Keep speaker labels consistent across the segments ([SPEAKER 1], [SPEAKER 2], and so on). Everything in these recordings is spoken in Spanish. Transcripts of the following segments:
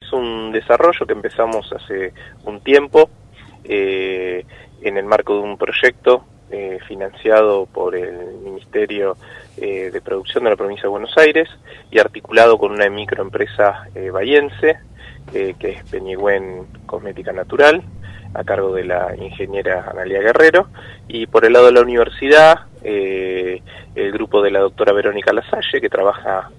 [SPEAKER 1] es un desarrollo que empezamos hace un tiempo en el marco de un proyecto financiado por el Ministerio de Producción de la Provincia de Buenos Aires y articulado con una microempresa bahiense, que es Peñigüén Cosmética Natural, a cargo de la ingeniera Analía Guerrero, y por el lado de la universidad, el grupo de la doctora Verónica Lasalle, que trabaja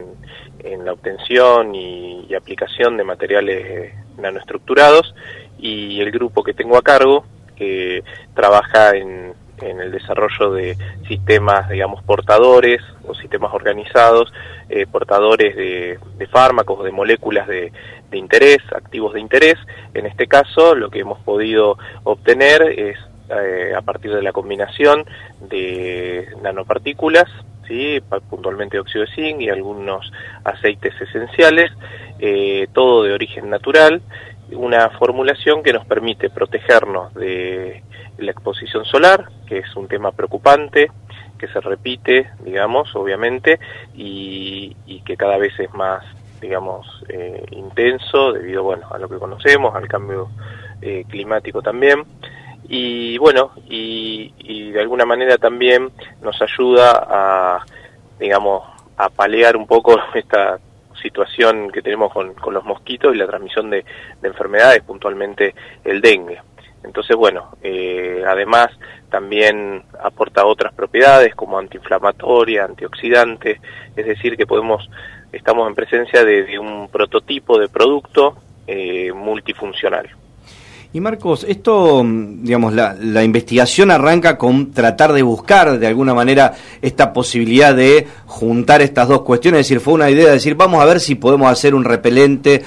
[SPEAKER 1] en la obtención y aplicación de materiales nanoestructurados, y el grupo que tengo a cargo, que trabaja en el desarrollo de sistemas, digamos, portadores o sistemas organizados, portadores de fármacos o de moléculas de interés, activos de interés. En este caso, lo que hemos podido obtener es, a partir de la combinación de nanopartículas, ¿sí?, puntualmente óxido de zinc y algunos aceites esenciales, todo de origen natural, una formulación que nos permite protegernos de la exposición solar, que es un tema preocupante, que se repite, digamos, obviamente, y que cada vez es más, digamos, intenso debido, bueno, a lo que conocemos, al cambio climático también, y bueno, y de alguna manera también nos ayuda a, digamos, a paliar un poco esta situación que tenemos con los mosquitos y la transmisión de enfermedades, puntualmente el dengue. Entonces, bueno, además también aporta otras propiedades como antiinflamatoria, antioxidante, es decir que estamos en presencia de un prototipo de producto multifuncional.
[SPEAKER 2] Y Marcos, esto, digamos, la investigación arranca con tratar de buscar de alguna manera esta posibilidad de juntar estas dos cuestiones, es decir, fue una idea de decir, vamos a ver si podemos hacer un repelente,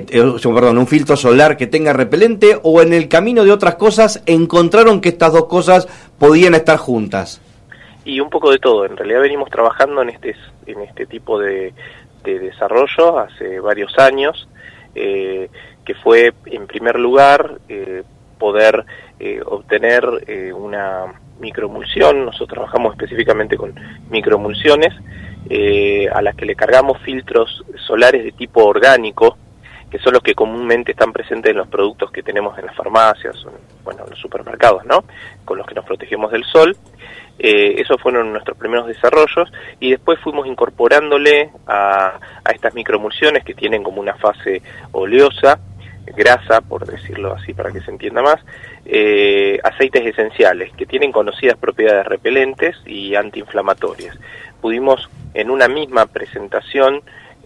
[SPEAKER 2] un filtro solar que tenga repelente, o en el camino de otras cosas encontraron que estas dos cosas podían estar juntas.
[SPEAKER 1] Y un poco de todo, en realidad venimos trabajando en este tipo de desarrollo hace varios años, que fue, en primer lugar, poder obtener una microemulsión. Nosotros trabajamos específicamente con microemulsiones, a las que le cargamos filtros solares de tipo orgánico, que son los que comúnmente están presentes en los productos que tenemos en las farmacias, bueno, en los supermercados, ¿no?, con los que nos protegemos del sol. Esos fueron nuestros primeros desarrollos, y después fuimos incorporándole a estas microemulsiones, que tienen como una fase oleosa, grasa, por decirlo así para que se entienda más, aceites esenciales que tienen conocidas propiedades repelentes y antiinflamatorias. Pudimos en una misma presentación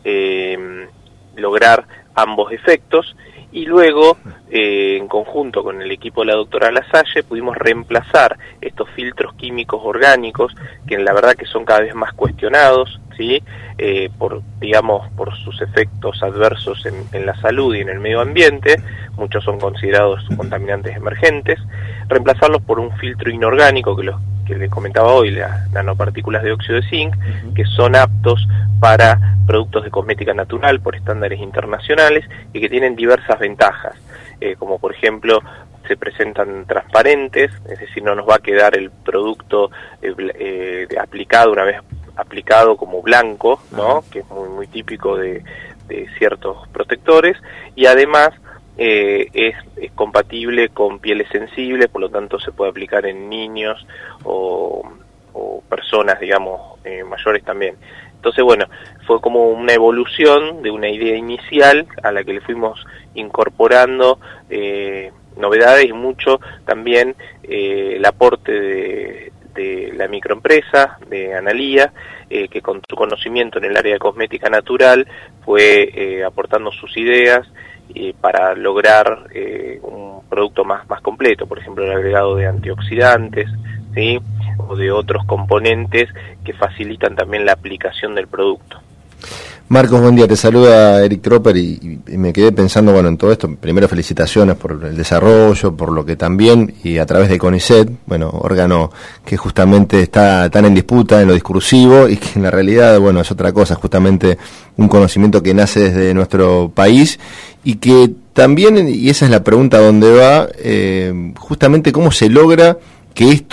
[SPEAKER 1] lograr ambos efectos, y luego en conjunto con el equipo de la doctora Lasalle pudimos reemplazar estos filtros químicos orgánicos, que la verdad que son cada vez más cuestionados, ¿sí?, por sus efectos adversos en la salud y en el medio ambiente. Muchos son considerados contaminantes emergentes. Reemplazarlos por un filtro inorgánico, que les comentaba hoy, las nanopartículas de óxido de zinc, que son aptos para productos de cosmética natural por estándares internacionales y que tienen diversas ventajas, como por ejemplo se presentan transparentes, es decir, no nos va a quedar el producto aplicado, una vez aplicado, como blanco, ¿no?, que es muy, muy típico de ciertos protectores, y además es compatible con pieles sensibles, por lo tanto se puede aplicar en niños o personas, digamos, mayores también. Entonces, bueno, fue como una evolución de una idea inicial a la que le fuimos incorporando novedades, y mucho también el aporte de la microempresa, de Analía, que con su conocimiento en el área de cosmética natural fue aportando sus ideas para lograr un producto más completo, por ejemplo el agregado de antioxidantes, ¿sí?, o de otros componentes que facilitan también la aplicación del producto.
[SPEAKER 3] Marcos, buen día, te saluda Eric Tropper y me quedé pensando, bueno, en todo esto. Primero, felicitaciones por el desarrollo, por lo que también, y a través de CONICET, bueno, órgano que justamente está tan en disputa en lo discursivo y que en la realidad, bueno, es otra cosa, justamente un conocimiento que nace desde nuestro país y que también, y esa es la pregunta donde va, justamente cómo se logra que esto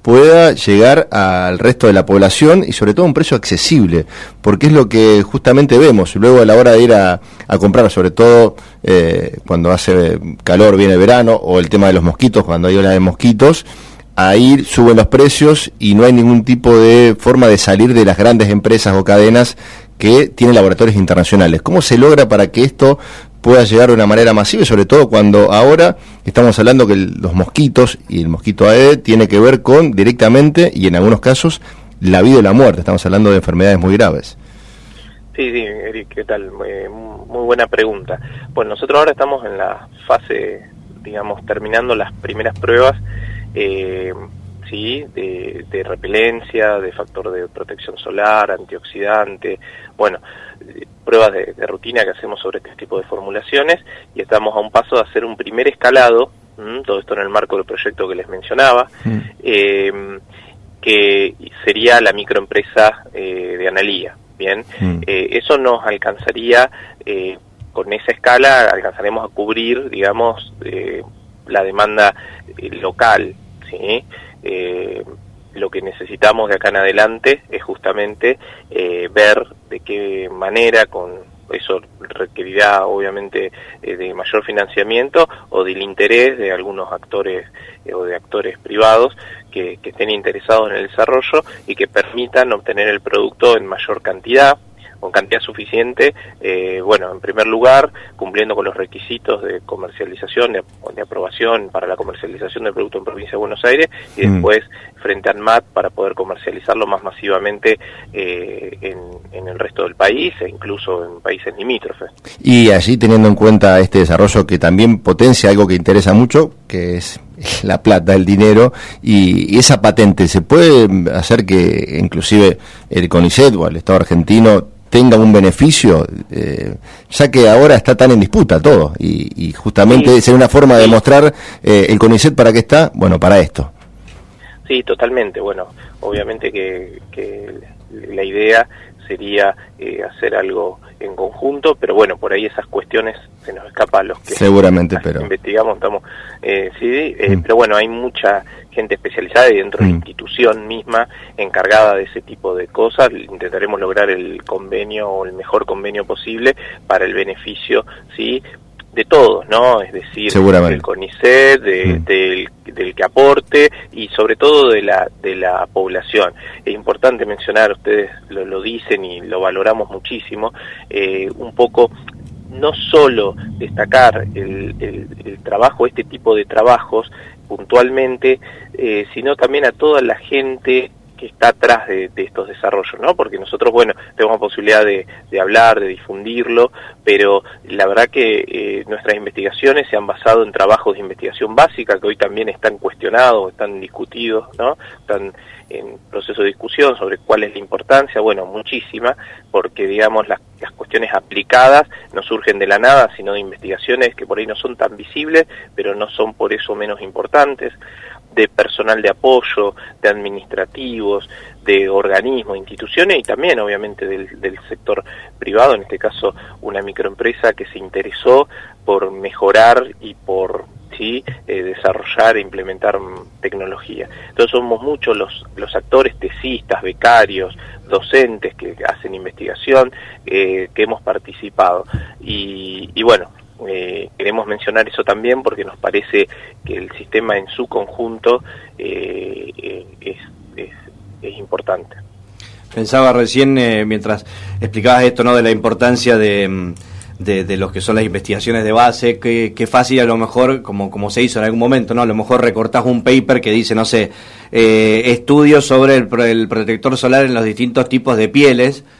[SPEAKER 3] pueda llegar al resto de la población y sobre todo a un precio accesible, porque es lo que justamente vemos luego a la hora de ir a comprar, sobre todo cuando hace calor, viene el verano, o el tema de los mosquitos, cuando hay ola de mosquitos, ahí suben los precios y no hay ningún tipo de forma de salir de las grandes empresas o cadenas que tienen laboratorios internacionales. ¿Cómo se logra para que esto pueda llegar de una manera masiva, y sobre todo cuando ahora estamos hablando que los mosquitos y el mosquito Aedes tiene que ver con directamente y en algunos casos la vida y la muerte? Estamos hablando de enfermedades muy graves.
[SPEAKER 1] Sí, Eric, ¿qué tal? Muy buena pregunta. Bueno, nosotros ahora estamos en la fase, digamos, terminando las primeras pruebas sí, de repelencia, de factor de protección solar, antioxidante, bueno, pruebas de rutina que hacemos sobre este tipo de formulaciones, y estamos a un paso de hacer un primer escalado, todo esto en el marco del proyecto que les mencionaba, que sería la microempresa de Analía, ¿bien? Eso nos alcanzaría, con esa escala, alcanzaremos a cubrir, digamos, la demanda local, ¿sí? Lo que necesitamos de acá en adelante es justamente ver de qué manera, con eso requerirá obviamente de mayor financiamiento o del interés de algunos actores o de actores privados que estén interesados en el desarrollo y que permitan obtener el producto en mayor cantidad, con cantidad suficiente, bueno, en primer lugar, cumpliendo con los requisitos de comercialización, de aprobación para la comercialización del producto en Provincia de Buenos Aires, y después frente a ANMAT para poder comercializarlo más masivamente en el resto del país e incluso en países limítrofes. Y allí, teniendo en cuenta este desarrollo que también potencia algo que interesa mucho, que es la plata, el dinero, y esa patente, ¿se puede hacer que inclusive el CONICET o el Estado argentino tenga un beneficio, ya que ahora está tan en disputa todo, y justamente sí, sería una forma de demostrar el CONICET para qué está? Bueno, para esto. Sí, totalmente. Bueno, obviamente que la idea sería hacer algo en conjunto, pero bueno, por ahí esas cuestiones se nos escapan a los que seguramente, pero investigamos, estamos, pero bueno, hay mucha gente especializada y dentro de la institución misma encargada de ese tipo de cosas. Intentaremos lograr el convenio o el mejor convenio posible para el beneficio, sí, de todos, ¿no? Es decir, del CONICET, del que aporte y sobre todo de la población. Es importante mencionar, ustedes lo dicen y lo valoramos muchísimo, un poco, no solo destacar el trabajo, este tipo de trabajos puntualmente, sino también a toda la gente que está atrás de estos desarrollos, ¿no? Porque nosotros, bueno, tenemos la posibilidad de hablar, de difundirlo, pero la verdad que nuestras investigaciones se han basado en trabajos de investigación básica que hoy también están cuestionados, están discutidos, ¿no? Están en proceso de discusión sobre cuál es la importancia, bueno, muchísima, porque digamos las cuestiones aplicadas no surgen de la nada, sino de investigaciones que por ahí no son tan visibles, pero no son por eso menos importantes, de personal de apoyo, de administrativos, de organismos, instituciones y también obviamente del sector privado, en este caso una microempresa que se interesó por mejorar y por desarrollar e implementar tecnología. Entonces somos muchos los actores, tesistas, becarios, docentes que hacen investigación, que hemos participado y bueno, queremos mencionar eso también porque nos parece que el sistema en su conjunto es importante.
[SPEAKER 2] Pensaba recién, mientras explicabas esto, ¿no?, de la importancia de lo que son las investigaciones de base, que fácil a lo mejor, como se hizo en algún momento, ¿no? A lo mejor recortás un paper que dice, no sé, estudios sobre el protector solar en los distintos tipos de pieles,